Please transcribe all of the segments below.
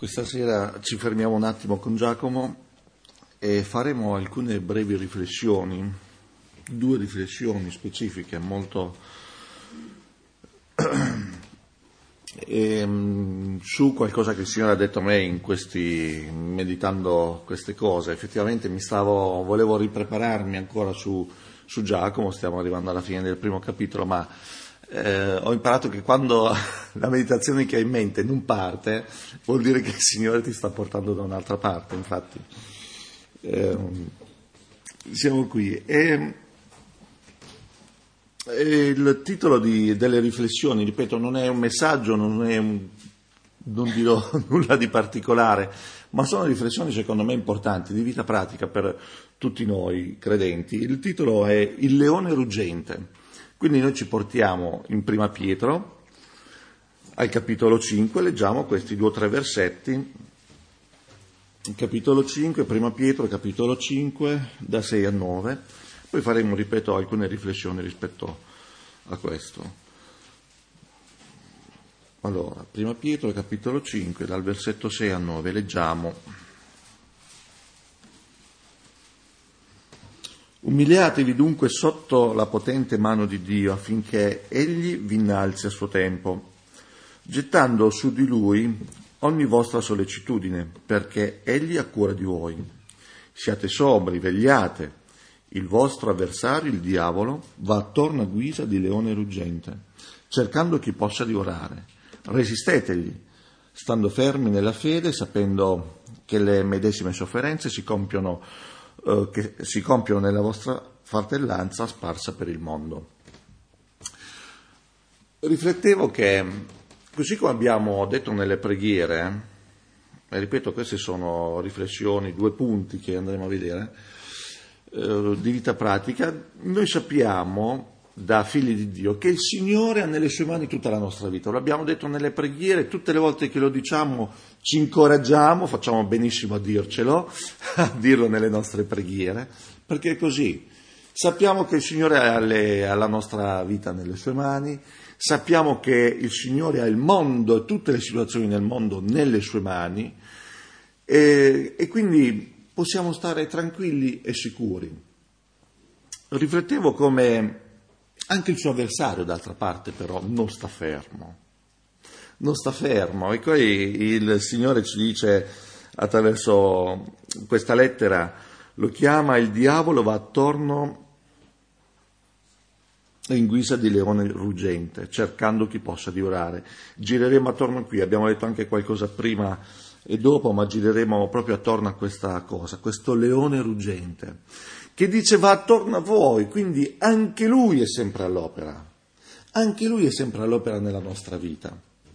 Questa sera ci fermiamo un attimo con Giacomo e faremo alcune brevi riflessioni, due riflessioni specifiche molto su qualcosa che il Signore ha detto a me meditando queste cose. Effettivamente volevo riprepararmi ancora su Giacomo, stiamo arrivando alla fine del primo capitolo, ma ho imparato che quando la meditazione che hai in mente non parte, vuol dire che il Signore ti sta portando da un'altra parte. Infatti siamo qui e il titolo delle riflessioni, ripeto, non è un messaggio, non dirò nulla di particolare, ma sono riflessioni secondo me importanti, di vita pratica per tutti noi credenti. Il titolo è Il leone ruggente. Quindi noi ci portiamo in Prima Pietro, al capitolo 5, leggiamo questi 2 o 3 versetti. Capitolo 5, Prima Pietro, capitolo 5, da 6 a 9. Poi faremo, ripeto, alcune riflessioni rispetto a questo. Allora, Prima Pietro, capitolo 5, dal versetto 6 a 9, leggiamo. Umiliatevi dunque sotto la potente mano di Dio affinché Egli vi innalzi a suo tempo, gettando su di Lui ogni vostra sollecitudine, perché Egli ha cura di voi. Siate sobri, vegliate. Il vostro avversario, il diavolo, va attorno a guisa di leone ruggente, cercando chi possa divorare. Resistetegli, stando fermi nella fede, sapendo che le medesime sofferenze si compiono nella vostra fratellanza sparsa per il mondo. Riflettevo che, così come abbiamo detto nelle preghiere, e ripeto, queste sono riflessioni, 2 punti che andremo a vedere, di vita pratica, noi sappiamo da figli di Dio che il Signore ha nelle sue mani tutta la nostra vita. Lo abbiamo detto nelle preghiere, tutte le volte che lo diciamo ci incoraggiamo, facciamo benissimo a dircelo, a dirlo nelle nostre preghiere, perché è così. Sappiamo che il Signore ha la nostra vita nelle sue mani, sappiamo che il Signore ha il mondo e tutte le situazioni nel mondo nelle sue mani e quindi possiamo stare tranquilli e sicuri. Riflettevo come anche il suo avversario, d'altra parte, però, non sta fermo. Non sta fermo. E poi il Signore ci dice, attraverso questa lettera, lo chiama, il diavolo va attorno in guisa di leone ruggente, cercando chi possa divorare. Gireremo attorno qui, abbiamo detto anche qualcosa prima e dopo, ma gireremo proprio attorno a questa cosa, questo leone ruggente, che dice va attorno a voi, quindi anche lui è sempre all'opera, anche lui è sempre all'opera nella nostra vita.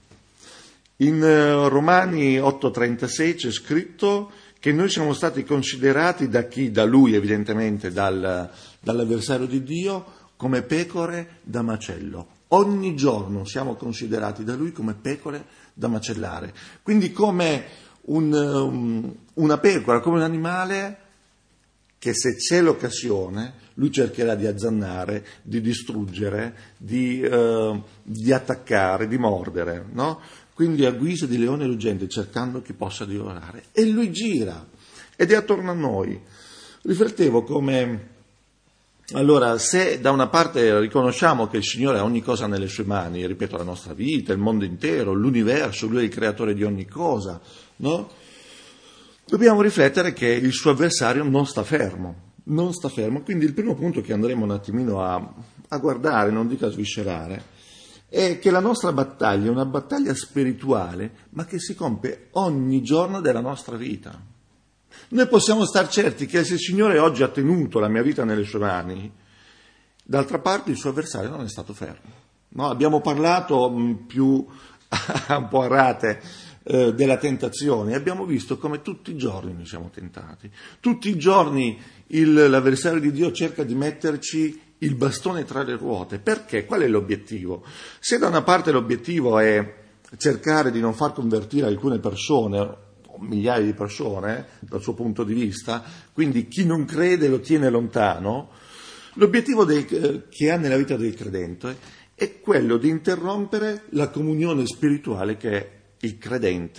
In Romani 8,36 c'è scritto che noi siamo stati considerati da chi? Da lui evidentemente, dall'avversario di Dio, come pecore da macello. Ogni giorno siamo considerati da lui come pecore da macellare, quindi come una pecora, come un animale che se c'è l'occasione lui cercherà di azzannare, di distruggere, di attaccare, di mordere, no? Quindi a guisa di leone ruggente, cercando chi possa divorare. E lui gira ed è attorno a noi. Riflettevo come, allora, se da una parte riconosciamo che il Signore ha ogni cosa nelle sue mani, ripeto, la nostra vita, il mondo intero, l'universo, lui è il creatore di ogni cosa, no? Dobbiamo riflettere che il suo avversario non sta fermo, quindi il primo punto che andremo un attimino a guardare, non dico a sviscerare, è che la nostra battaglia è una battaglia spirituale, ma che si compie ogni giorno della nostra vita. Noi possiamo star certi che se il Signore oggi ha tenuto la mia vita nelle sue mani, d'altra parte il suo avversario non è stato fermo. No, abbiamo parlato più un po' a rate della tentazione, abbiamo visto come tutti i giorni noi siamo tentati, tutti i giorni l'avversario di Dio cerca di metterci il bastone tra le ruote. Perché? Qual è l'obiettivo? Se da una parte l'obiettivo è cercare di non far convertire alcune persone, migliaia di persone dal suo punto di vista, quindi chi non crede lo tiene lontano, l'obiettivo che ha nella vita del credente è quello di interrompere la comunione spirituale che il credente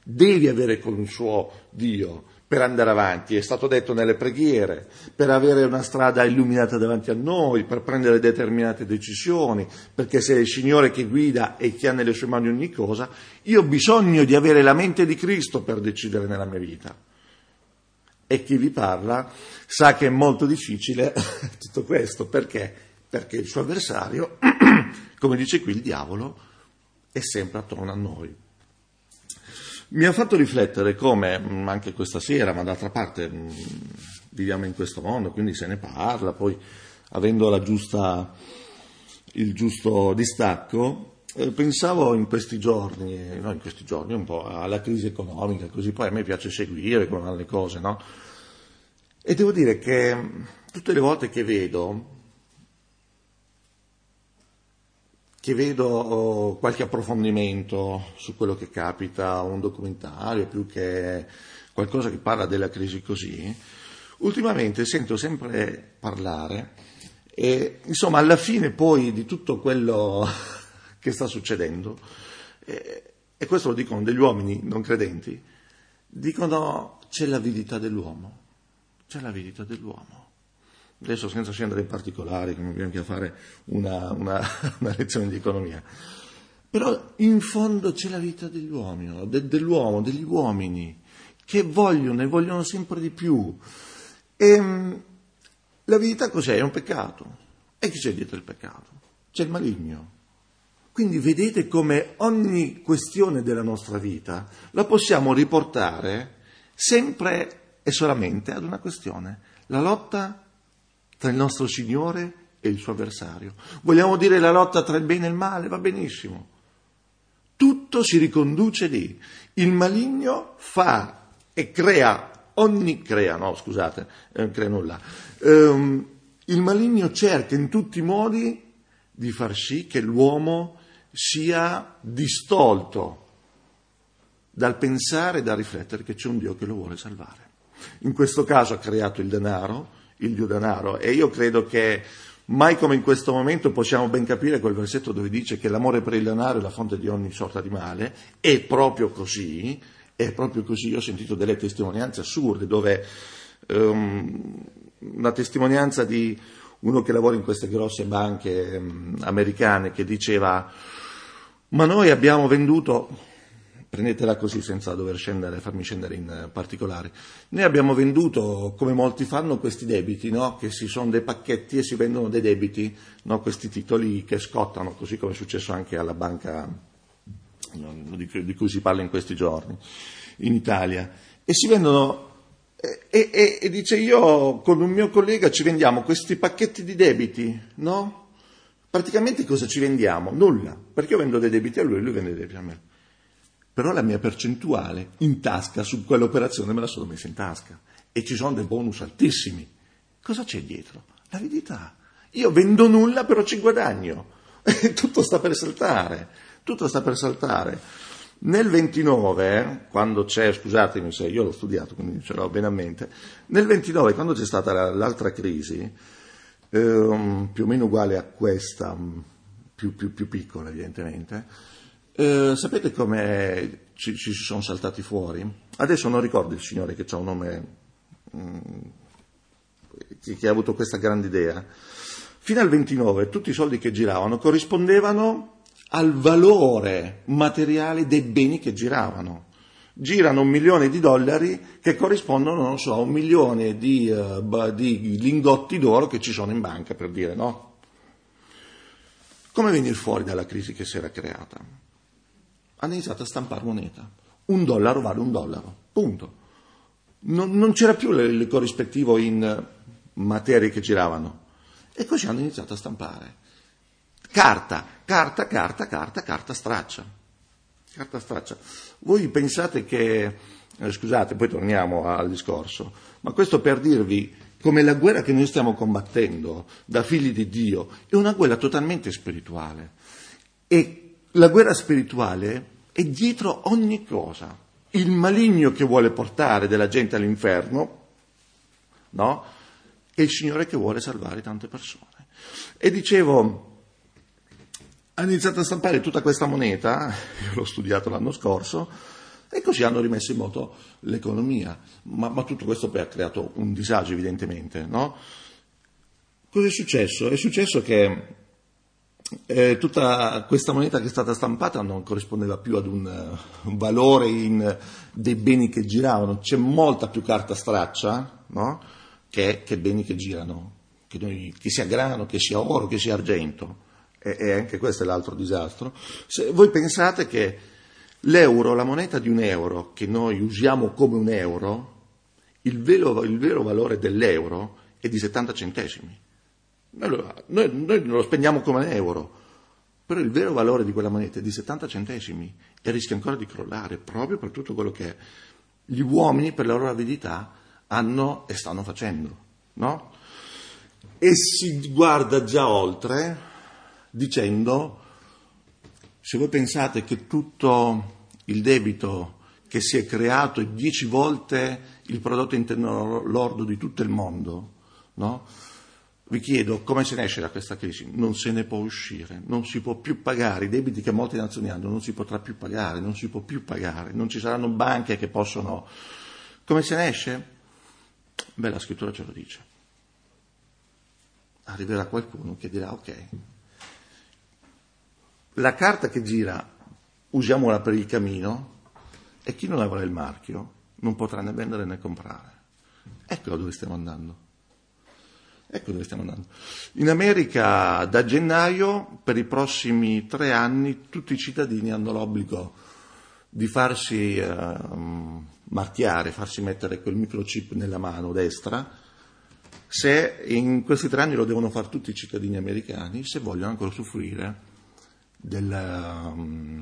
devi avere con il suo Dio per andare avanti, è stato detto nelle preghiere, per avere una strada illuminata davanti a noi, per prendere determinate decisioni, perché se è il Signore che guida e che ha nelle sue mani ogni cosa, io ho bisogno di avere la mente di Cristo per decidere nella mia vita. E chi vi parla sa che è molto difficile tutto questo, perché? Perché il suo avversario, come dice qui il diavolo, è sempre attorno a noi. Mi ha fatto riflettere come, anche questa sera, ma d'altra parte viviamo in questo mondo, quindi se ne parla, poi avendo il giusto distacco, pensavo in questi giorni, un po' alla crisi economica, così poi a me piace seguire come le cose, no? E devo dire che tutte le volte che vedo qualche approfondimento su quello che capita, un documentario più che qualcosa che parla della crisi così, ultimamente sento sempre parlare e insomma alla fine poi di tutto quello che sta succedendo, e questo lo dicono degli uomini non credenti, dicono c'è l'avidità dell'uomo. Adesso senza scendere in particolari, che non abbiamo che a fare una lezione di economia, però in fondo c'è la vita degli uomini, dell'uomo, degli uomini, che vogliono sempre di più. E l'avidità cos'è? È un peccato. E chi c'è dietro il peccato? C'è il maligno. Quindi vedete come ogni questione della nostra vita la possiamo riportare sempre e solamente ad una questione: la lotta tra il nostro Signore e il suo avversario. Vogliamo dire la lotta tra il bene e il male? Va benissimo. Tutto si riconduce lì. Il maligno fa e crea nulla. Il maligno cerca in tutti i modi di far sì che l'uomo sia distolto dal pensare e dal riflettere che c'è un Dio che lo vuole salvare. In questo caso ha creato il Dio denaro, e io credo che mai come in questo momento possiamo ben capire quel versetto dove dice che l'amore per il denaro è la fonte di ogni sorta di male. È proprio così. Io ho sentito delle testimonianze assurde dove una testimonianza di uno che lavora in queste grosse banche americane che diceva: ma noi abbiamo venduto, prendetela così senza dover farmi scendere in particolari, noi abbiamo venduto, come molti fanno, questi debiti, no? Che si sono dei pacchetti e si vendono dei debiti, no? Questi titoli che scottano, così come è successo anche alla banca di cui si parla in questi giorni in Italia, e si vendono e dice: io con un mio collega ci vendiamo questi pacchetti di debiti, no? Praticamente cosa ci vendiamo? Nulla, perché io vendo dei debiti a lui vende dei debiti a me. Però la mia percentuale in tasca su quell'operazione me la sono messa in tasca e ci sono dei bonus altissimi. Cosa c'è dietro? L'avidità. Io vendo nulla, però ci guadagno. Tutto sta per saltare. Nel 29, quando c'è, scusatemi se io l'ho studiato, quindi ce l'ho bene a mente, nel 29, quando c'è stata l'altra crisi, più o meno uguale a questa, più piccola evidentemente, sapete come ci sono saltati fuori? Adesso non ricordo il signore che ha un nome, che ha avuto questa grande idea. Fino al 29 tutti i soldi che giravano corrispondevano al valore materiale dei beni che giravano. Girano $1 milione che corrispondono, non so, a 1 milione di lingotti d'oro che ci sono in banca, per dire, no? Come venire fuori dalla crisi che si era creata? Hanno iniziato a stampare moneta. $1 vale $1, punto. Non c'era più il corrispettivo in materie che giravano. E così hanno iniziato a stampare. Carta straccia. Voi pensate che, scusate, poi torniamo al discorso, ma questo per dirvi come la guerra che noi stiamo combattendo da figli di Dio è una guerra totalmente spirituale. E la guerra spirituale è dietro ogni cosa. Il maligno che vuole portare della gente all'inferno, no? E il Signore che vuole salvare tante persone. E dicevo, ha iniziato a stampare tutta questa moneta, io l'ho studiato l'anno scorso, E così hanno rimesso in moto l'economia. Ma tutto questo poi ha creato un disagio, evidentemente, no? Cosa è successo? È successo che tutta questa moneta che è stata stampata non corrispondeva più ad un valore dei beni che giravano. C'è molta più carta straccia, no? che beni che girano, che sia grano, che sia oro, che sia argento. E anche questo è l'altro disastro. Se voi pensate che l'euro, la moneta di un euro che noi usiamo come un euro, il vero valore dell'euro è di 70 centesimi. Noi non lo spendiamo come un euro, però il vero valore di quella moneta è di 70 centesimi e rischia ancora di crollare proprio per tutto quello che gli uomini, per la loro avidità, hanno e stanno facendo, no? E si guarda già oltre dicendo, se voi pensate che tutto il debito che si è creato è 10 volte il prodotto interno lordo di tutto il mondo, no? Vi chiedo come se ne esce da questa crisi. Non se ne può uscire, non si può più pagare, i debiti che molte nazioni hanno non si potrà più pagare, non si può più pagare, non ci saranno banche che possono... Come se ne esce? Beh, la scrittura ce lo dice. Arriverà qualcuno che dirà, ok, la carta che gira usiamola per il cammino e chi non avrà il marchio non potrà né vendere né comprare. Ecco dove stiamo andando. Ecco dove stiamo andando. In America da gennaio per i prossimi 3 anni tutti i cittadini hanno l'obbligo di farsi marchiare, farsi mettere quel microchip nella mano destra, se in questi 3 anni lo devono fare tutti i cittadini americani se vogliono ancora usufruire della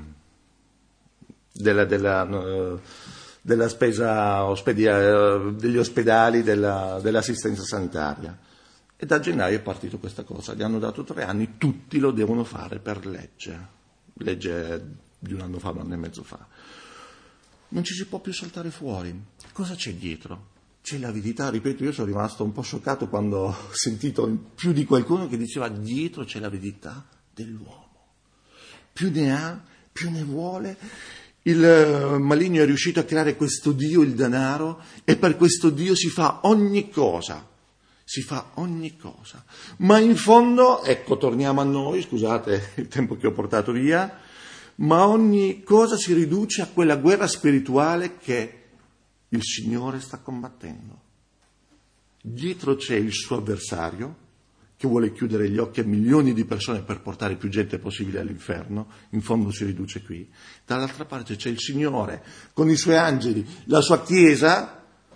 spesa degli ospedali, dell'assistenza sanitaria. E da gennaio è partito questa cosa, gli hanno dato 3 anni, tutti lo devono fare per legge di 1 anno fa, 1 anno e mezzo fa. Non ci si può più saltare fuori. Cosa c'è dietro? C'è l'avidità, ripeto, io sono rimasto un po' scioccato quando ho sentito più di qualcuno che diceva dietro c'è l'avidità dell'uomo. Più ne ha, più ne vuole. Il maligno è riuscito a creare questo Dio, il denaro, e per questo Dio si fa ogni cosa. Si fa ogni cosa. Ma in fondo, ecco, torniamo a noi, scusate il tempo che ho portato via, ma ogni cosa si riduce a quella guerra spirituale che il Signore sta combattendo. Dietro c'è il suo avversario, che vuole chiudere gli occhi a milioni di persone per portare più gente possibile all'inferno, in fondo si riduce qui. Dall'altra parte c'è il Signore, con i suoi angeli, la sua Chiesa,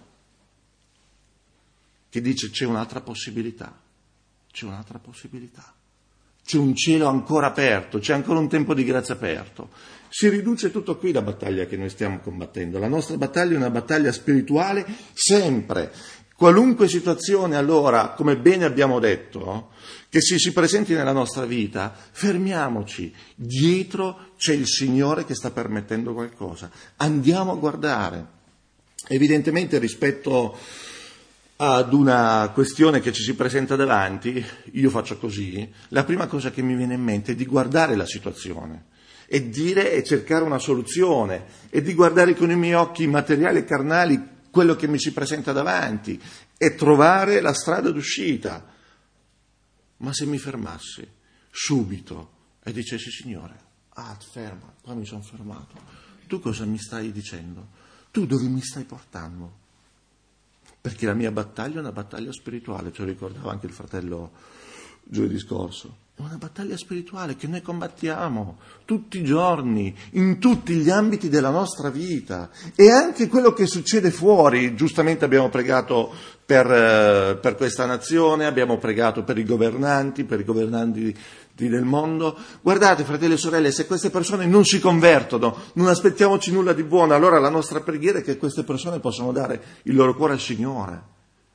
che dice c'è un'altra possibilità, c'è un'altra possibilità, c'è un cielo ancora aperto, c'è ancora un tempo di grazia aperto. Si riduce tutto qui la battaglia che noi stiamo combattendo. La nostra battaglia è una battaglia spirituale sempre. Qualunque situazione allora, come bene abbiamo detto, che si presenti nella nostra vita, fermiamoci. Dietro c'è il Signore che sta permettendo qualcosa. Andiamo a guardare. Evidentemente rispetto ad una questione che ci si presenta davanti, io faccio così, la prima cosa che mi viene in mente è di guardare la situazione e dire e cercare una soluzione e di guardare con i miei occhi materiali e carnali quello che mi si presenta davanti e trovare la strada d'uscita. Ma se mi fermassi subito e dicessi Signore, ferma, qua mi sono fermato, tu cosa mi stai dicendo? Tu dove mi stai portando? Perché la mia battaglia è una battaglia spirituale, ce lo ricordava anche il fratello giovedì scorso. È una battaglia spirituale che noi combattiamo tutti i giorni, in tutti gli ambiti della nostra vita. E anche quello che succede fuori, giustamente abbiamo pregato per questa nazione, abbiamo pregato per i governanti del mondo. Guardate, fratelli e sorelle, se queste persone non si convertono, non aspettiamoci nulla di buono, allora la nostra preghiera è che queste persone possano dare il loro cuore al Signore.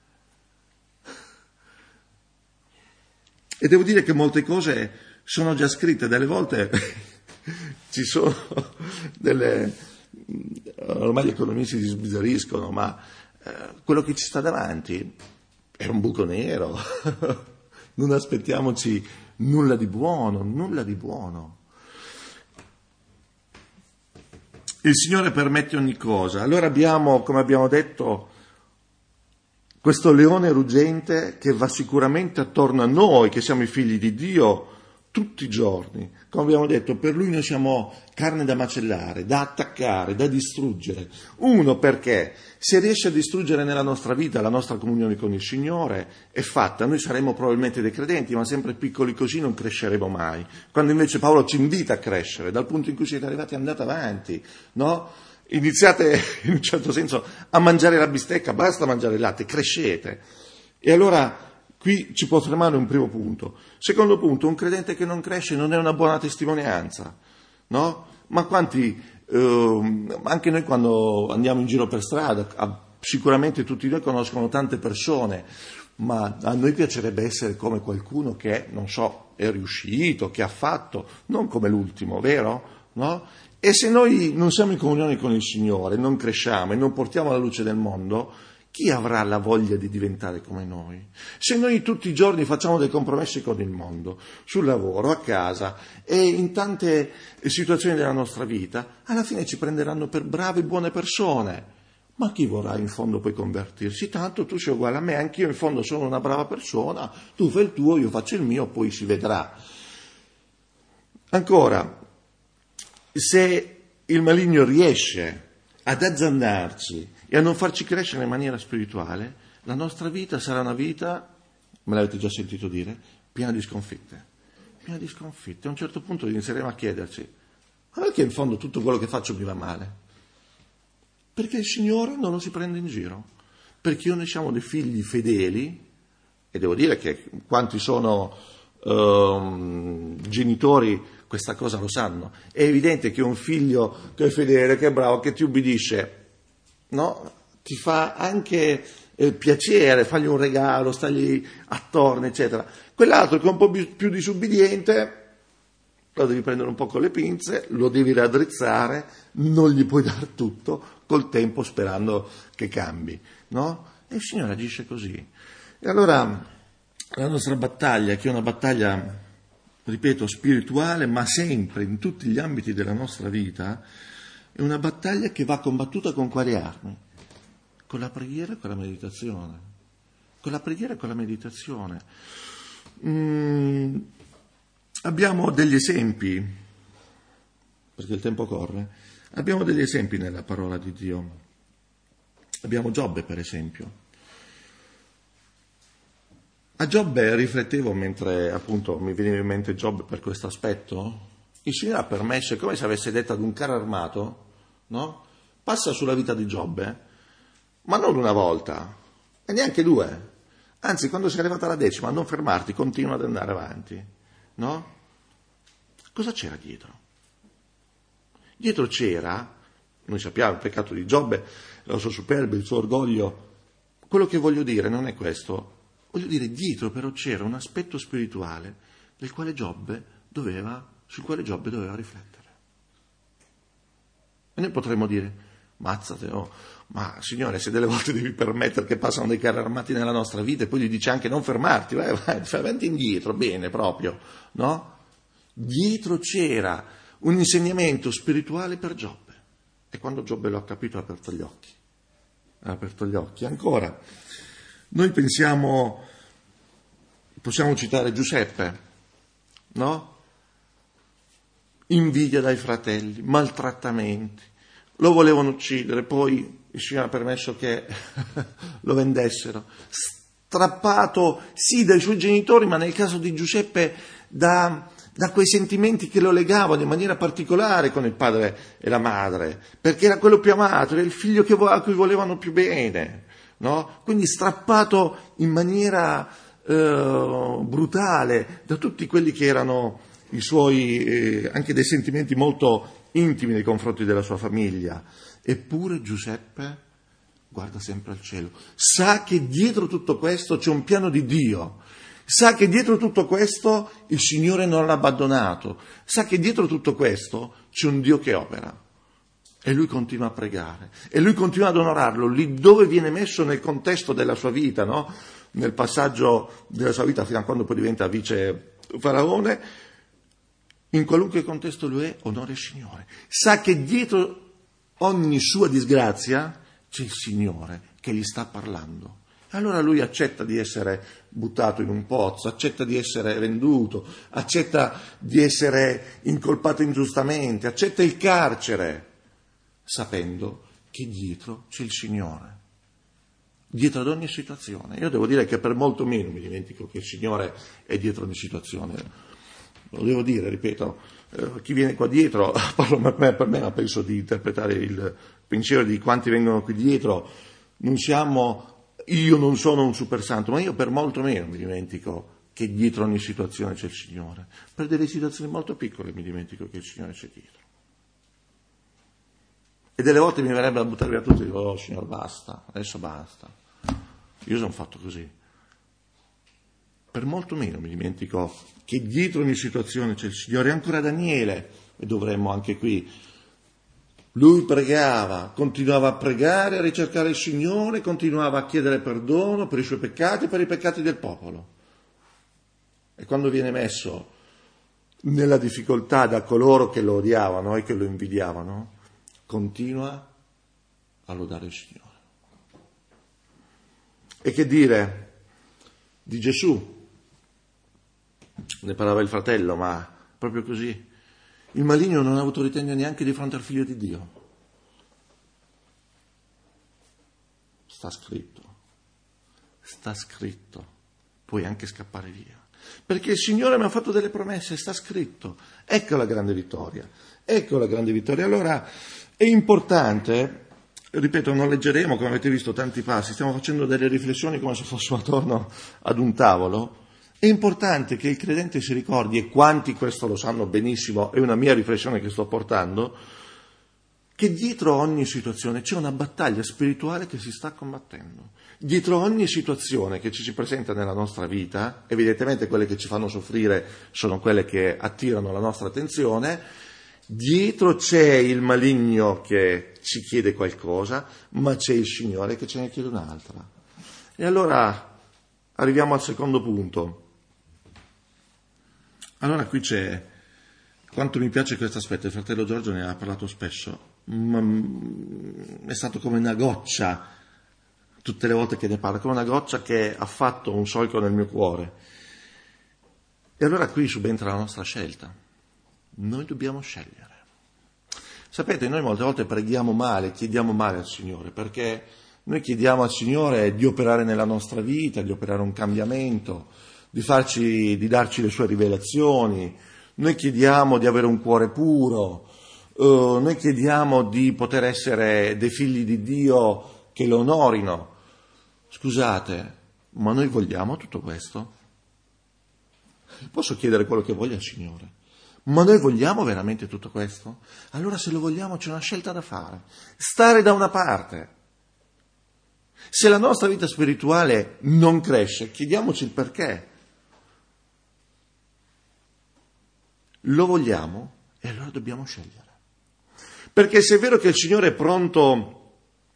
E devo dire che molte cose sono già scritte, delle volte ci sono ormai gli economisti si sbizzarriscono, ma quello che ci sta davanti è un buco nero, non aspettiamoci nulla di buono, nulla di buono. Il Signore permette ogni cosa. Allora abbiamo, come abbiamo detto, questo leone ruggente che va sicuramente attorno a noi, che siamo i figli di Dio, tutti i giorni. Come abbiamo detto, per lui noi siamo carne da macellare, da attaccare, da distruggere. Uno, perché se riesce a distruggere nella nostra vita la nostra comunione con il Signore, è fatta. Noi saremo probabilmente dei credenti, ma sempre piccoli così non cresceremo mai. Quando invece Paolo ci invita a crescere, dal punto in cui siete arrivati andate avanti, no? Iniziate in un certo senso a mangiare la bistecca, basta mangiare il latte, crescete. E allora qui ci può fermare un primo punto. Secondo punto, un credente che non cresce non è una buona testimonianza, no? Ma quanti, anche noi quando andiamo in giro per strada, sicuramente tutti noi conoscono tante persone, ma a noi piacerebbe essere come qualcuno che, non so, è riuscito, che ha fatto, non come l'ultimo, vero? No? E se noi non siamo in comunione con il Signore, non cresciamo e non portiamo la luce del mondo, chi avrà la voglia di diventare come noi? Se noi tutti i giorni facciamo dei compromessi con il mondo, sul lavoro, a casa e in tante situazioni della nostra vita, alla fine ci prenderanno per brave e buone persone. Ma chi vorrà in fondo poi convertirsi? Tanto tu sei uguale a me, anch'io in fondo sono una brava persona, tu fai il tuo, io faccio il mio, poi si vedrà. Ancora, se il maligno riesce ad azzandarci e a non farci crescere in maniera spirituale, la nostra vita sarà una vita, me l'avete già sentito dire, piena di sconfitte. Piena di sconfitte. A un certo punto inizieremo a chiederci, ma perché in fondo tutto quello che faccio mi va male? Perché il Signore non lo si prende in giro. Perché noi siamo dei figli fedeli, e devo dire che quanti sono genitori questa cosa lo sanno. È evidente che un figlio che è fedele, che è bravo, che ti ubbidisce, no? Ti fa anche piacere, fargli un regalo, stargli attorno, eccetera. Quell'altro che è un po' più disubbidiente, lo devi prendere un po' con le pinze, lo devi raddrizzare, non gli puoi dare tutto, col tempo sperando che cambi, no? E il Signore agisce così. E allora la nostra battaglia, che è una battaglia, ripeto, spirituale, ma sempre in tutti gli ambiti della nostra vita, è una battaglia che va combattuta con quali armi? Con la preghiera e con la meditazione. Con la preghiera e con la meditazione. Abbiamo degli esempi, perché il tempo corre, abbiamo degli esempi nella parola di Dio. Abbiamo Giobbe, per esempio. A Giobbe riflettevo mentre appunto mi veniva in mente Giobbe per questo aspetto. Il Signore ha permesso, è come se avesse detto ad un carro armato, no? Passa sulla vita di Giobbe, ma non una volta, e neanche due. Anzi, quando sei arrivata alla 10ª, non fermarti, continua ad andare avanti, no? Cosa c'era dietro? Dietro c'era, noi sappiamo, il peccato di Giobbe, la sua superbia, il suo orgoglio. Quello che voglio dire non è questo. Voglio dire, dietro però c'era un aspetto spirituale sul quale Giobbe doveva riflettere. E noi potremmo dire, mazzate, oh, ma Signore, se delle volte devi permettere che passano dei carri armati nella nostra vita e poi gli dice anche non fermarti, vai, fai avanti e indietro, bene proprio, no? Dietro c'era un insegnamento spirituale per Giobbe. E quando Giobbe lo ha capito ha aperto gli occhi. Ha aperto gli occhi. Ancora, noi pensiamo, possiamo citare Giuseppe, no? Invidia dai fratelli, maltrattamenti, lo volevano uccidere, poi il Signore ha permesso che lo vendessero, strappato sì dai suoi genitori, ma nel caso di Giuseppe da quei sentimenti che lo legavano in maniera particolare con il padre e la madre, perché era quello più amato, era il figlio a cui volevano più bene. No? Quindi strappato in maniera brutale da tutti quelli che erano i suoi anche dei sentimenti molto intimi nei confronti della sua famiglia. Eppure Giuseppe guarda sempre al cielo, sa che dietro tutto questo c'è un piano di Dio, sa che dietro tutto questo il Signore non l'ha abbandonato, sa che dietro tutto questo c'è un Dio che opera. E lui continua a pregare, e lui continua ad onorarlo lì dove viene messo nel contesto della sua vita, no? Nel passaggio della sua vita fino a quando poi diventa vice faraone, in qualunque contesto lui è, onora il Signore. Sa che dietro ogni sua disgrazia c'è il Signore che gli sta parlando. E allora lui accetta di essere buttato in un pozzo, accetta di essere venduto, accetta di essere incolpato ingiustamente, accetta il carcere, sapendo che dietro c'è il Signore. Dietro ad ogni situazione. Io devo dire che per molto meno mi dimentico che il Signore è dietro ogni situazione. Lo devo dire, ripeto, chi viene qua dietro, parlo per me, ma penso di interpretare il pensiero di quanti vengono qui dietro. Io non sono un super santo, ma io per molto meno mi dimentico che dietro ogni situazione c'è il Signore. Per delle situazioni molto piccole mi dimentico che il Signore c'è dietro. E delle volte mi verrebbe a buttare via tutto e dico, Signore, basta, adesso basta. Io sono fatto così. Per molto meno mi dimentico che dietro ogni situazione c'è il Signore. E ancora Daniele, e dovremmo anche qui. Lui pregava, continuava a pregare, a ricercare il Signore, continuava a chiedere perdono per i suoi peccati e per i peccati del popolo. E quando viene messo nella difficoltà da coloro che lo odiavano e che lo invidiavano, continua a lodare il Signore. E che dire di Gesù? Ne parlava il fratello, ma proprio così. Il maligno non ha avuto ritegno neanche di fronte al Figlio di Dio. Sta scritto, puoi anche scappare via. Perché il Signore mi ha fatto delle promesse, sta scritto. Ecco la grande vittoria. Allora, è importante, ripeto, non leggeremo, come avete visto, tanti passi, stiamo facendo delle riflessioni come se fossimo attorno ad un tavolo. È importante che il credente si ricordi, e quanti questo lo sanno benissimo, è una mia riflessione che sto portando, che dietro ogni situazione c'è una battaglia spirituale che si sta combattendo. Dietro ogni situazione che ci si presenta nella nostra vita, evidentemente quelle che ci fanno soffrire sono quelle che attirano la nostra attenzione, dietro c'è il maligno che ci chiede qualcosa, ma c'è il Signore che ce ne chiede un'altra. E allora arriviamo al secondo punto. Allora qui c'è, quanto mi piace questo aspetto, il fratello Giorgio ne ha parlato spesso, ma è stato come una goccia, tutte le volte che ne parla, come una goccia che ha fatto un solco nel mio cuore. E allora qui subentra la nostra scelta. Noi dobbiamo scegliere. Sapete, noi molte volte preghiamo male, chiediamo male al Signore, perché noi chiediamo al Signore di operare nella nostra vita, di operare un cambiamento, di darci le sue rivelazioni. Noi chiediamo di avere un cuore puro, noi chiediamo di poter essere dei figli di Dio che lo onorino. Scusate, ma noi vogliamo tutto questo? Posso chiedere quello che voglio al Signore, ma noi vogliamo veramente tutto questo? Allora se lo vogliamo c'è una scelta da fare, stare da una parte. Se la nostra vita spirituale non cresce, chiediamoci il perché. Lo vogliamo e allora dobbiamo scegliere. Perché se è vero che il Signore è pronto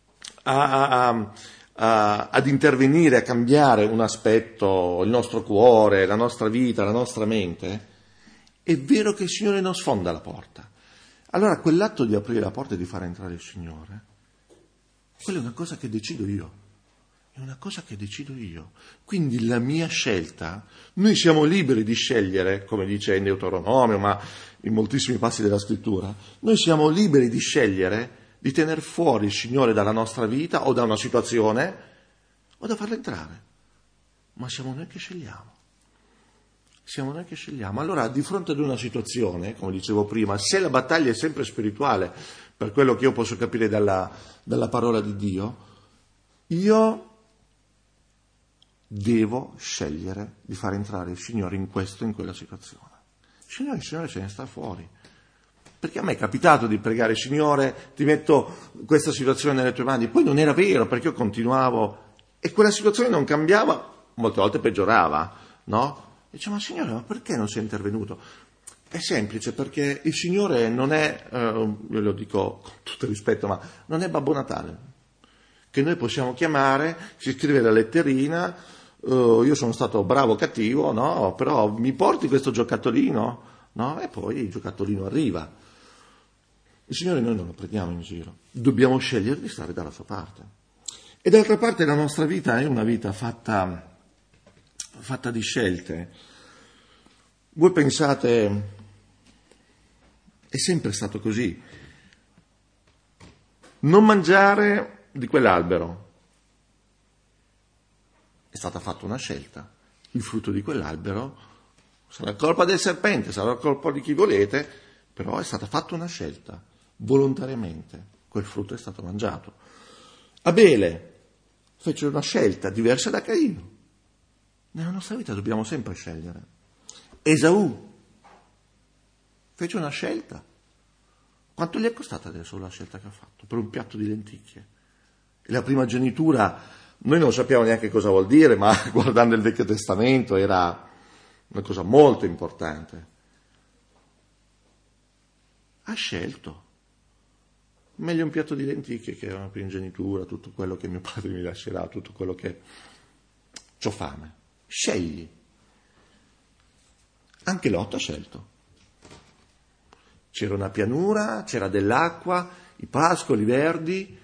ad intervenire, a cambiare un aspetto, il nostro cuore, la nostra vita, la nostra mente, è vero che il Signore non sfonda la porta. Allora quell'atto di aprire la porta e di far entrare il Signore, quella è una cosa che decido io. È una cosa che decido io. Quindi la mia scelta, noi siamo liberi di scegliere, come dice in Deuteronomio, ma in moltissimi passi della Scrittura, noi siamo liberi di scegliere di tener fuori il Signore dalla nostra vita o da una situazione o da farlo entrare. Ma siamo noi che scegliamo. Siamo noi che scegliamo. Allora, di fronte ad una situazione, come dicevo prima, se la battaglia è sempre spirituale, per quello che io posso capire dalla parola di Dio, io devo scegliere di far entrare il Signore in quella situazione. Il Signore se ne sta fuori. Perché a me è capitato di pregare, Signore, ti metto questa situazione nelle tue mani. Poi non era vero, perché io continuavo e quella situazione non cambiava, molte volte peggiorava, no? E dicevo, ma Signore, ma perché non sei intervenuto? È semplice, perché il Signore non è, io lo dico con tutto il rispetto, ma non è Babbo Natale, che noi possiamo chiamare, si scrive la letterina, io sono stato bravo o cattivo, no? Però mi porti questo giocattolino, no? E poi il giocattolino arriva. Il Signore noi non lo prendiamo in giro, dobbiamo scegliere di stare dalla sua parte. E d'altra parte la nostra vita è una vita fatta di scelte. Voi pensate, è sempre stato così, non mangiare di quell'albero, è stata fatta una scelta, il frutto di quell'albero sarà colpa del serpente, sarà colpa di chi volete, però è stata fatta una scelta, volontariamente, quel frutto è stato mangiato. Abele fece una scelta diversa da Caino. Nella nostra vita dobbiamo sempre scegliere. Esaù fece una scelta. Quanto gli è costata adesso la scelta che ha fatto? Per un piatto di lenticchie. E la primogenitura, noi non sappiamo neanche cosa vuol dire, ma guardando il Vecchio Testamento era una cosa molto importante. Ha scelto. Meglio un piatto di lenticchie che una primogenitura, tutto quello che mio padre mi lascerà, tutto quello che... C'ho fame. Scegli. Anche Lot ha scelto. C'era una pianura, c'era dell'acqua, i pascoli verdi,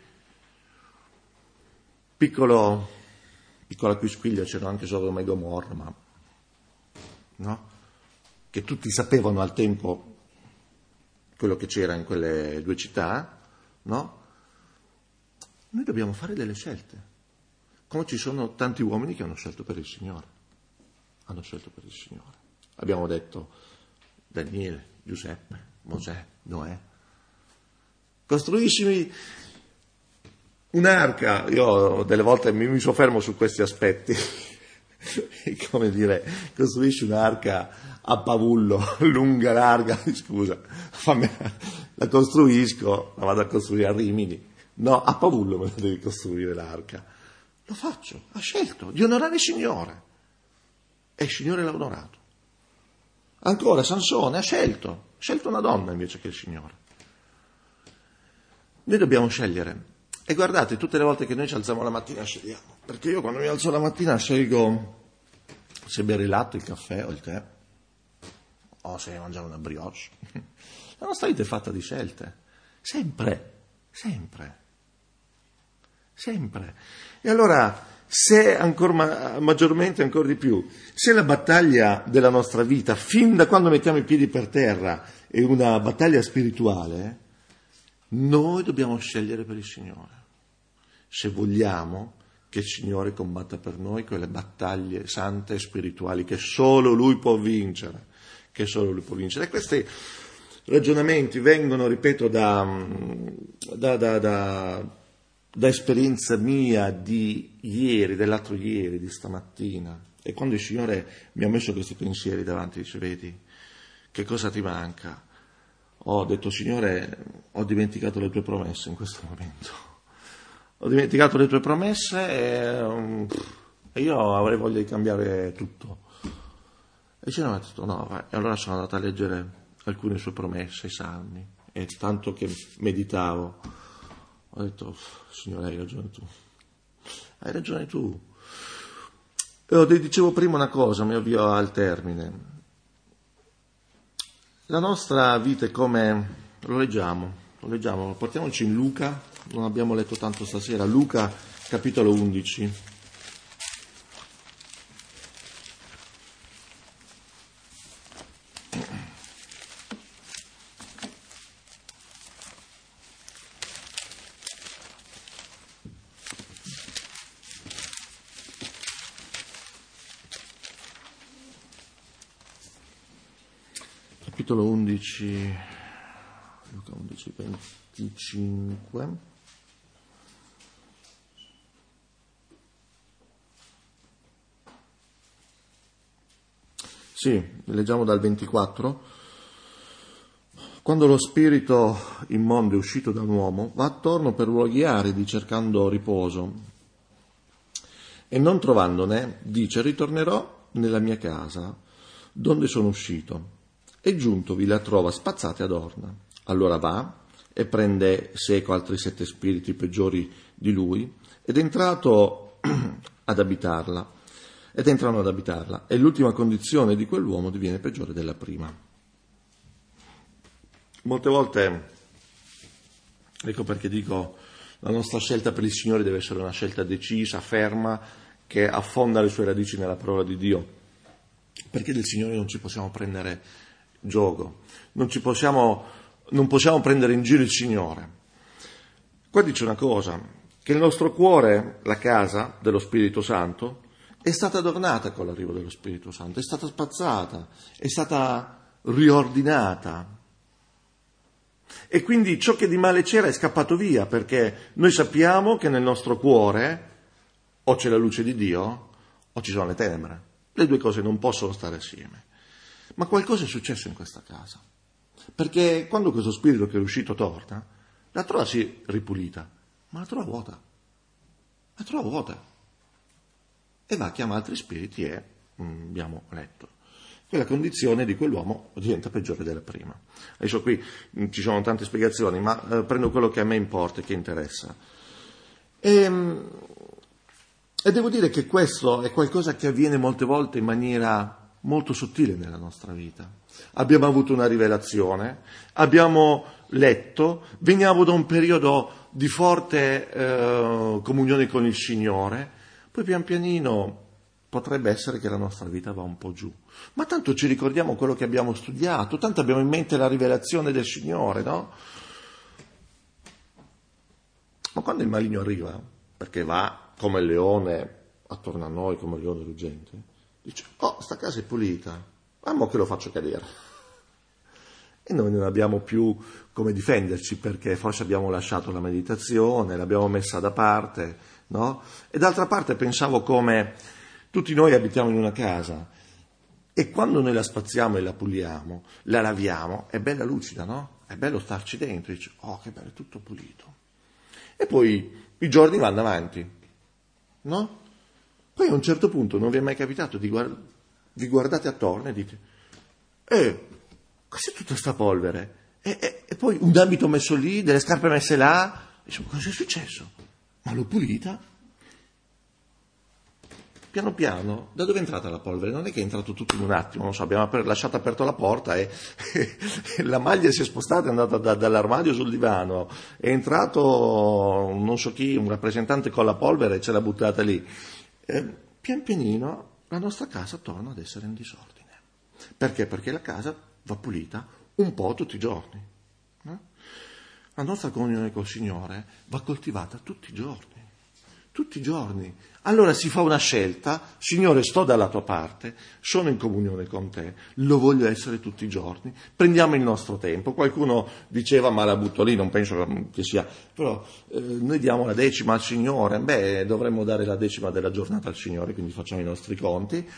piccola quisquiglia, c'era anche Sodoma e Gomorra, ma no? Che tutti sapevano al tempo quello che c'era in quelle due città, no? Noi dobbiamo fare delle scelte, come ci sono tanti uomini che hanno scelto per il Signore. Hanno scelto per il Signore. Abbiamo detto Daniele, Giuseppe, Mosè, Noè. Costruiscimi un'arca. Io delle volte mi soffermo su questi aspetti. Come dire, costruisci un'arca a Pavullo, lunga, larga, scusa, la costruisco, la vado a costruire a Rimini. No, a Pavullo me la devi costruire l'arca. Lo faccio, ha scelto di onorare il Signore. E il Signore l'ha onorato. Ancora Sansone ha scelto una donna invece che il Signore. Noi dobbiamo scegliere. E guardate, tutte le volte che noi ci alziamo la mattina scegliamo. Perché io quando mi alzo la mattina scelgo se bere il latte, il caffè o il tè, o se mangiare una brioche. La nostra vita è fatta di scelte. Sempre. E allora, se ancora maggiormente, ancora di più, se la battaglia della nostra vita, fin da quando mettiamo i piedi per terra, è una battaglia spirituale, noi dobbiamo scegliere per il Signore. Se vogliamo che il Signore combatta per noi quelle battaglie sante e spirituali che solo Lui può vincere. E questi ragionamenti vengono, ripeto, da esperienza mia di ieri, dell'altro ieri, di stamattina. E quando il Signore mi ha messo questi pensieri davanti, dice, vedi, che cosa ti manca? Ho detto, Signore, ho dimenticato le tue promesse in questo momento. Ho dimenticato le tue promesse e io avrei voglia di cambiare tutto. E il Signore mi ha detto, no, vai. E allora sono andato a leggere alcune sue promesse, i salmi, e tanto che meditavo, ho detto, Signore, hai ragione tu. E dicevo prima una cosa, mi avvio al termine. La nostra vita è come, lo leggiamo, portiamoci in Luca, non abbiamo letto tanto stasera, Luca capitolo 11. Capitolo 11, Luca 11, 25. Sì, leggiamo dal 24. Quando lo spirito immondo è uscito da un uomo, va attorno per luoghi aridi cercando riposo e non trovandone, dice, ritornerò nella mia casa, donde sono uscito. E giuntovi la trova spazzata e adorna. Allora va e prende seco altri 7 spiriti peggiori di lui ed entrano ad abitarla. E l'ultima condizione di quell'uomo diviene peggiore della prima. Molte volte Ecco perché dico, la nostra scelta per il Signore deve essere una scelta decisa, ferma, che affonda le sue radici nella parola di Dio. Perché del Signore non ci possiamo prendere gioco, non possiamo prendere in giro il Signore. Qua dice una cosa, che il nostro cuore, la casa dello Spirito Santo, è stata adornata con l'arrivo dello Spirito Santo, è stata spazzata, è stata riordinata. E quindi ciò che di male c'era è scappato via, perché noi sappiamo che nel nostro cuore o c'è la luce di Dio o ci sono le tenebre. Le due cose non possono stare assieme. Ma qualcosa è successo in questa casa, perché quando questo spirito che è uscito torna, la trova sì ripulita, ma la trova vuota. La trova vuota. E va a chiamare altri spiriti e, abbiamo letto, quella condizione di quell'uomo diventa peggiore della prima. Adesso qui ci sono tante spiegazioni, ma prendo quello che a me importa e che interessa. E devo dire che questo è qualcosa che avviene molte volte in maniera molto sottile nella nostra vita. Abbiamo avuto una rivelazione, abbiamo letto, veniamo da un periodo di forte comunione con il Signore, poi pian pianino potrebbe essere che la nostra vita va un po' giù. Ma tanto ci ricordiamo quello che abbiamo studiato, tanto abbiamo in mente la rivelazione del Signore, no? Ma quando il maligno arriva, perché va come il leone attorno a noi, come il leone ruggente, dice, oh, sta casa è pulita, ma mo che lo faccio cadere. E noi non abbiamo più come difenderci, perché forse abbiamo lasciato la meditazione, l'abbiamo messa da parte, no? E d'altra parte pensavo come tutti noi abitiamo in una casa e quando noi la spaziamo e la puliamo, la laviamo, è bella lucida, no? È bello starci dentro, dice, oh che bello, è tutto pulito. E poi i giorni vanno avanti, no? Poi a un certo punto non vi è mai capitato vi guardate attorno e dite, cos'è tutta sta polvere? E poi un abito messo lì, delle scarpe messe là, dice, cosa è successo? Ma l'ho pulita? Piano piano, da dove è entrata la polvere? Non è che è entrato tutto in un attimo, non so, abbiamo lasciato aperta la porta e la maglia si è spostata, è andata dall'armadio sul divano, è entrato non so chi, un rappresentante con la polvere e ce l'ha buttata lì. Pian pianino la nostra casa torna ad essere in disordine. Perché? Perché la casa va pulita un po' tutti i giorni. No? La nostra comunione col Signore va coltivata tutti i giorni. Tutti i giorni. Allora si fa una scelta, Signore, sto dalla tua parte, sono in comunione con te, lo voglio essere tutti i giorni, prendiamo il nostro tempo. Qualcuno diceva, ma la butto lì, non penso che sia, però noi diamo la decima al Signore, dovremmo dare la decima della giornata al Signore, quindi facciamo i nostri conti,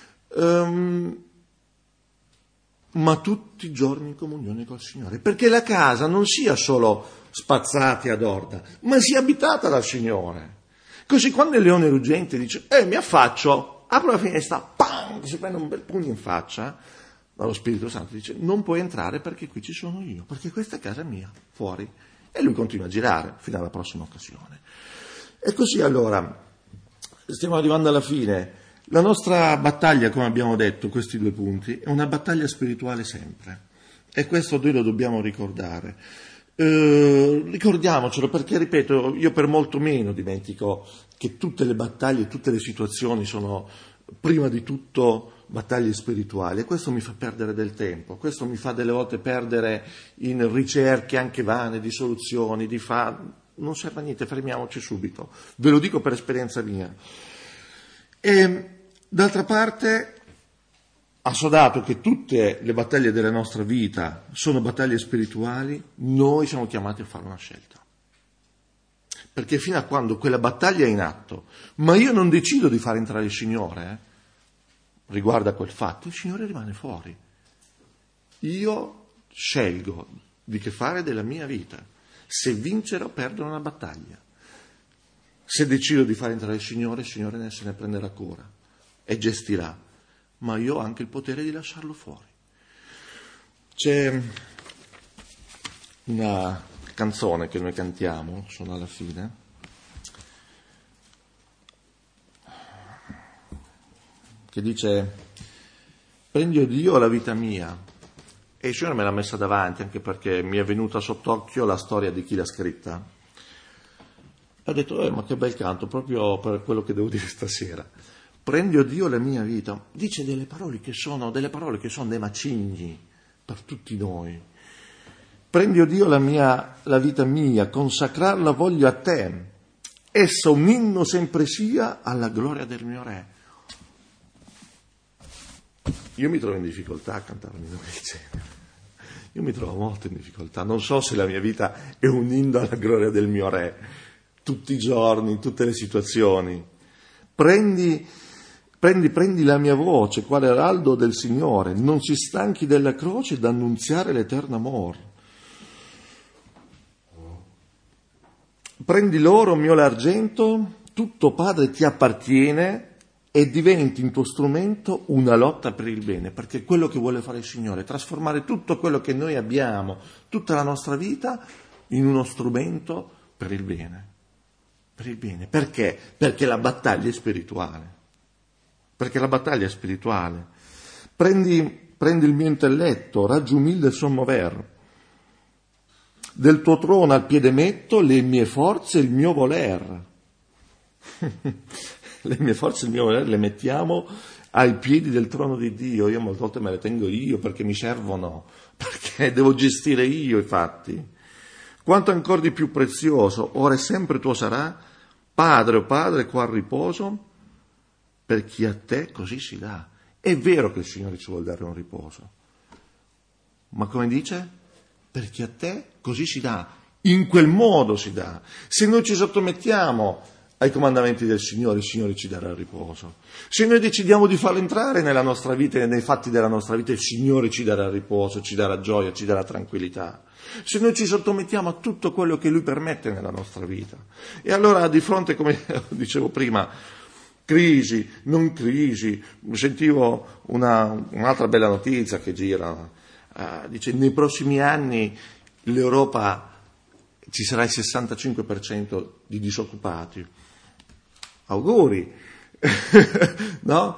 ma tutti i giorni in comunione col Signore, perché la casa non sia solo spazzata e adorna, ma sia abitata dal Signore. Così quando il leone ruggente dice, mi affaccio, apro la finestra, pam, si prende un bel pugno in faccia, ma lo Spirito Santo dice, non puoi entrare perché qui ci sono io, perché questa è casa mia, fuori. E lui continua a girare fino alla prossima occasione. E così allora, stiamo arrivando alla fine. La nostra battaglia, come abbiamo detto, questi due punti, è una battaglia spirituale sempre. E questo noi lo dobbiamo ricordare. Ricordiamocelo perché, ripeto, io per molto meno dimentico che tutte le battaglie, tutte le situazioni sono prima di tutto battaglie spirituali e questo mi fa perdere del tempo, questo mi fa delle volte perdere in ricerche anche vane di soluzioni, non serve a niente, fermiamoci subito, ve lo dico per esperienza mia. E d'altra parte, assodato che tutte le battaglie della nostra vita sono battaglie spirituali, noi siamo chiamati a fare una scelta. Perché fino a quando quella battaglia è in atto, ma io non decido di far entrare il Signore, riguardo a quel fatto, il Signore rimane fuori. Io scelgo di che fare della mia vita, se vincere o perdere una battaglia. Se decido di far entrare il Signore se ne prenderà cura e gestirà. Ma io ho anche il potere di lasciarlo fuori. C'è una canzone che noi cantiamo, sono alla fine, che dice: prendi, o Dio, la vita mia, E il Signore me l'ha messa davanti, anche perché mi è venuta sott'occhio la storia di chi l'ha scritta. E ho detto, ma che bel canto, proprio per quello che devo dire stasera. Prendi, o Dio, la mia vita. Dice delle parole che sono dei macigni per tutti noi. Prendi, o Dio, la vita mia, consacrarla voglio a te. Essa un inno sempre sia alla gloria del mio Re. Io mi trovo in difficoltà a cantare un inno del genere. Io mi trovo molto in difficoltà. Non so se la mia vita è un inno alla gloria del mio Re. Tutti i giorni, in tutte le situazioni. Prendi la mia voce, quale araldo del Signore. Non si stanchi della croce d'annunziare l'eterno amore. Prendi l'oro mio l'argento, tutto Padre ti appartiene e diventi in tuo strumento una lotta per il bene, perché è quello che vuole fare il Signore, trasformare tutto quello che noi abbiamo, tutta la nostra vita, in uno strumento per il bene. Per il bene. Perché? Perché la battaglia è spirituale. Prendi il mio intelletto, raggi umile il sommover. Del tuo trono al piede metto le mie forze e il mio voler. Le mie forze e il mio voler le mettiamo ai piedi del trono di Dio. Io molte volte me le tengo io perché mi servono, perché devo gestire io i fatti. Quanto ancora di più prezioso, ora e sempre tuo sarà, Padre, o Padre, qua riposo, per chi a te così si dà. È vero che il Signore ci vuole dare un riposo, ma come dice? Perché a te così si dà, in quel modo si dà. Se noi ci sottomettiamo ai comandamenti del Signore, il Signore ci darà il riposo. Se noi decidiamo di farlo entrare nella nostra vita e nei fatti della nostra vita, il Signore ci darà il riposo, ci darà gioia, ci darà tranquillità. Se noi ci sottomettiamo a tutto quello che Lui permette nella nostra vita. E allora di fronte, come dicevo prima, crisi, non crisi, sentivo un'altra bella notizia che gira. Dice, nei prossimi anni l'Europa ci sarà il 65% di disoccupati. Auguri, no?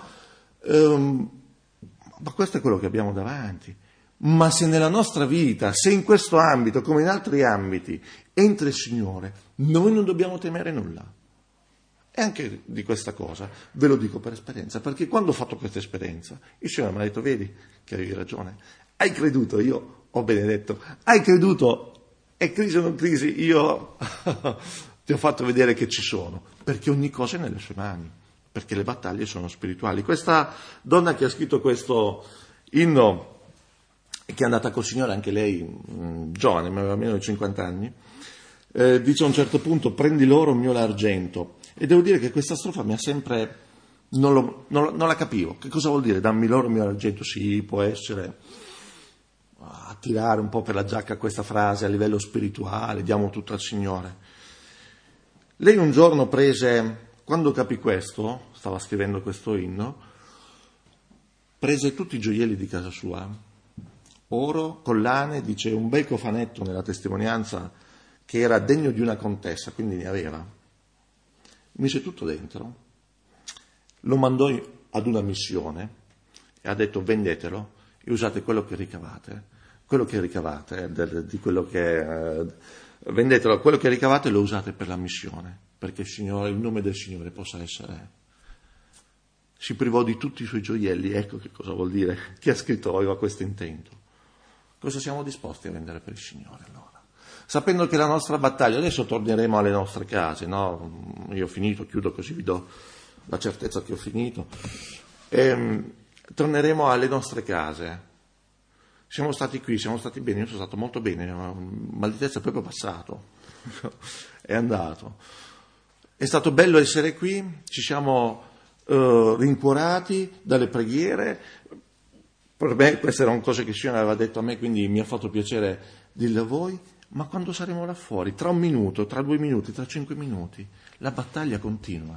Ma questo è quello che abbiamo davanti. Ma se nella nostra vita, se in questo ambito, come in altri ambiti, entra il Signore, noi non dobbiamo temere nulla. E anche di questa cosa ve lo dico per esperienza, perché quando ho fatto questa esperienza, il Signore mi ha detto, vedi che avevi ragione, hai creduto, io ho benedetto, hai creduto, è crisi o non crisi, io ti ho fatto vedere che ci sono, perché ogni cosa è nelle sue mani, perché le battaglie sono spirituali. Questa donna che ha scritto questo inno, che è andata col Signore, anche lei giovane, ma aveva meno di 50 anni, dice a un certo punto, prendi l'oro mio l'argento. E devo dire che questa strofa mi ha sempre, non la capivo. Che cosa vuol dire? Dammi l'oro mio l'argento? Sì, può essere attirare un po' per la giacca questa frase a livello spirituale, diamo tutto al Signore. Lei un giorno quando capì questo, stava scrivendo questo inno, prese tutti i gioielli di casa sua, oro, collane, dice un bel cofanetto nella testimonianza che era degno di una contessa, quindi ne aveva. Mise tutto dentro, lo mandò ad una missione e ha detto vendetelo e usate quello che ricavate vendetelo, quello che ricavate lo usate per la missione, perché il nome del Signore possa essere. Si privò di tutti i suoi gioielli, ecco che cosa vuol dire. Chi ha scritto aveva questo intento. Cosa siamo disposti a vendere per il Signore allora? Sapendo che la nostra battaglia, adesso torneremo alle nostre case, no? Io ho finito, chiudo così vi do la certezza che ho finito. Torneremo alle nostre case. Siamo stati qui, siamo stati bene, io sono stato molto bene, mal di testa è proprio passato, è andato. È stato bello essere qui, ci siamo rincuorati dalle preghiere. Per me queste erano cose che il Signore aveva detto a me, quindi mi ha fatto piacere dirle a voi. Ma quando saremo là fuori, tra 1 minuto, tra 2 minuti, tra 5 minuti, la battaglia continua.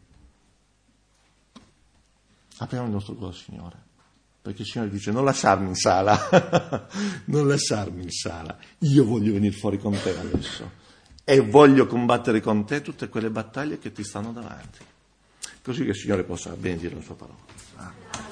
Apriamo il nostro cuore, Signore, perché il Signore dice non lasciarmi in sala, non lasciarmi in sala, io voglio venire fuori con te adesso e voglio combattere con te tutte quelle battaglie che ti stanno davanti, così che il Signore possa benedire la sua parola.